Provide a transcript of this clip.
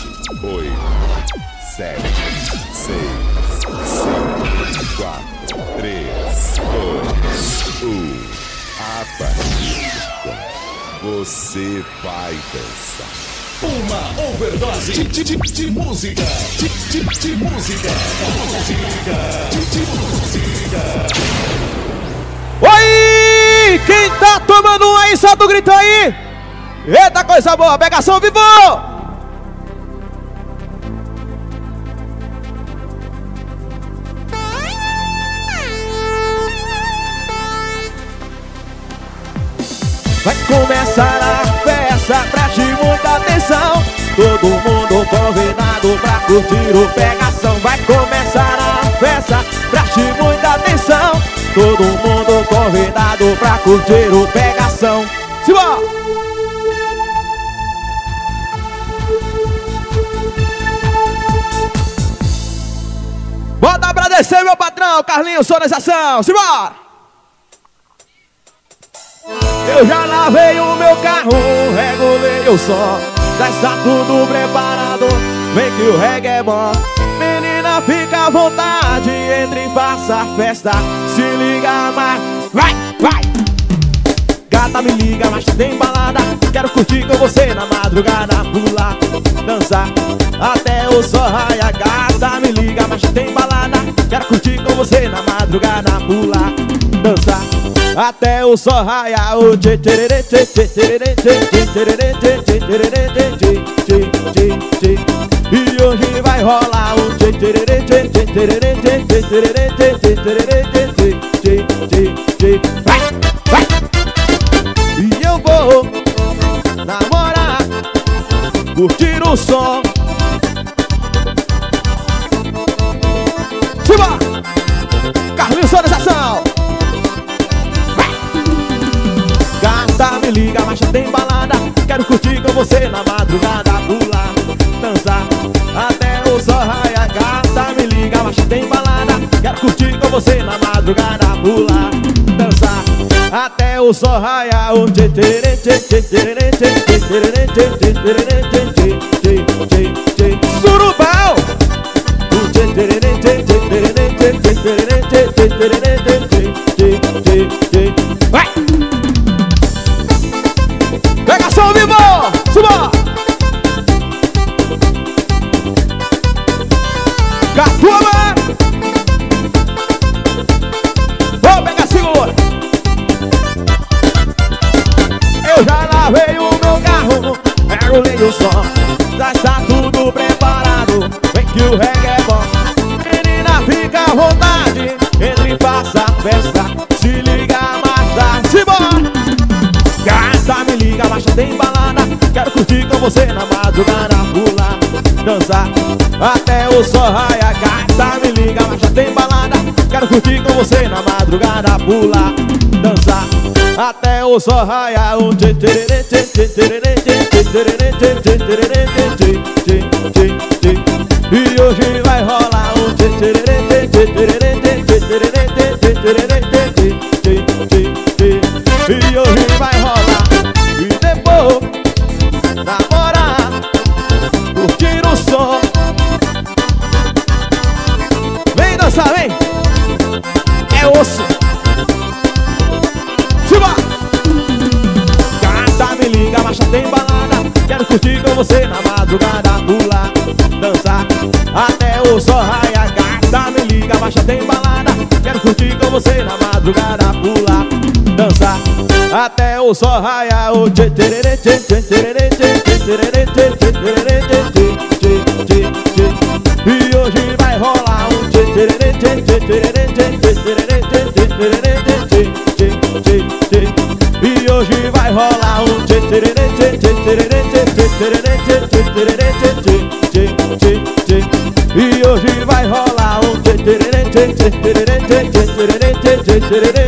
8, 7, 6, 5, 4, 3, 2, 1. A partir de agora, você vai dançar. Uma overdose de música. De música. Oi! Quem tá tomando um aí, solta o grito aí! Eita coisa boa, pegação vivo! Vai começar a festa, preste muita atenção. Todo mundo convidado pra curtir o pegação. Vai começar a festa, preste muita atenção. Todo mundo convidado pra curtir o pegação. Simbora! Bota pra descer, meu patrão, Carlinhos, sonorização. Simbora! Eu já lavei o meu carro, regulei o som. Já está tudo preparado, vem que o reggae é bom. Menina, fica à vontade, entre e faça a festa. Se liga mais, vai, vai. Gata, me liga, mas tem balada. Quero curtir com você na madrugada. Pular, dançar, até o sol raiar. Gata, me liga, mas tem balada. Quero curtir com você na madrugada. Pular, dançar, até o sol raiar. O tchê tchererê tchê tchê tchererê tchê tchê tchererê tchê tchê tchererê tchê tchê tchê tchê. E hoje vai rolar o tchê tchererê tchê tchê tchererê tchê tchê tchererê tchê tchê tchererê tchê tchê tchê tchê. Vai, vai. E eu vou namorar, curtir o som. Simbora! Carlinhos, sonorização. Gata, me liga, mas já tem balada. Quero curtir com você na madrugada. Pular, dançar, até o sol raiar. Gata, me liga, mas já tem balada. Quero curtir com você na madrugada. Pular, dançar, até o sol raiar. O tchê tchererê tchê tchê tchererê tchê tchê tchererê tchê tchê tchererê tchê tchê tchê tchê. Surubão! O tchê tchererê tchê tchê tchererê tchê tchê tchererê tchê tchê tchererê tchê tchê tchê. Vai! Pegação vivo! Suba! Catuaba! Vou pegar, segura! Eu já lavei o meu carro, regulei o som. Já está tudo preparado, vem que o reggae é bom. Menina, fica à vontade, entre e faça a festa. Se liga mais tarde, simbora! Gata, me liga, mas já tem balada. Quero curtir com você na madrugada. Pular, dançar, até o sol raiar. Gata, me liga, mas já tem balada. Quero curtir com você na madrugada. Pular, dançar, até o sol raiar. O tchê tchererê tchê tchê tchererê tchê tchê tchererê tchê tchê tchererê tchê tchê tchê. E hoje vai rolar o tchê tchererê tchê tchê tchererê tchê tchê tchererê tchê tchê tchererê tchê tchê tchê. E hoje vai rolar. E depois namorar, curtir o som. Vem dançar, vem. É osso. Suba! Gata, me liga, mas já tem balada. Quero curtir com você na madrugada. Pular, dançar, até o sol raiar. Gata, me liga, mas já tem balada. Quero curtir com você na madrugada. Pular, dançar, até o sol raiar. O tchê tchererê tchê tchê tchererê tchê tchê tchererê tchê tchê tchererê tchê tchê tchê. E hoje vai rolar o tchê tchererê tchê tchê tchererê tchê tchê tchererê tchê tchê tchererê tchê tchê tchê. E hoje vai rolar o tchê tchererê tchê tchê tchererê tchê tchê tchererê tchê tchê tchererê tchê tchê tchê. E hoje vai rolar o tchê tchererê tchê tchê tchererê tchê tchê tchererê tchê tchê tchererê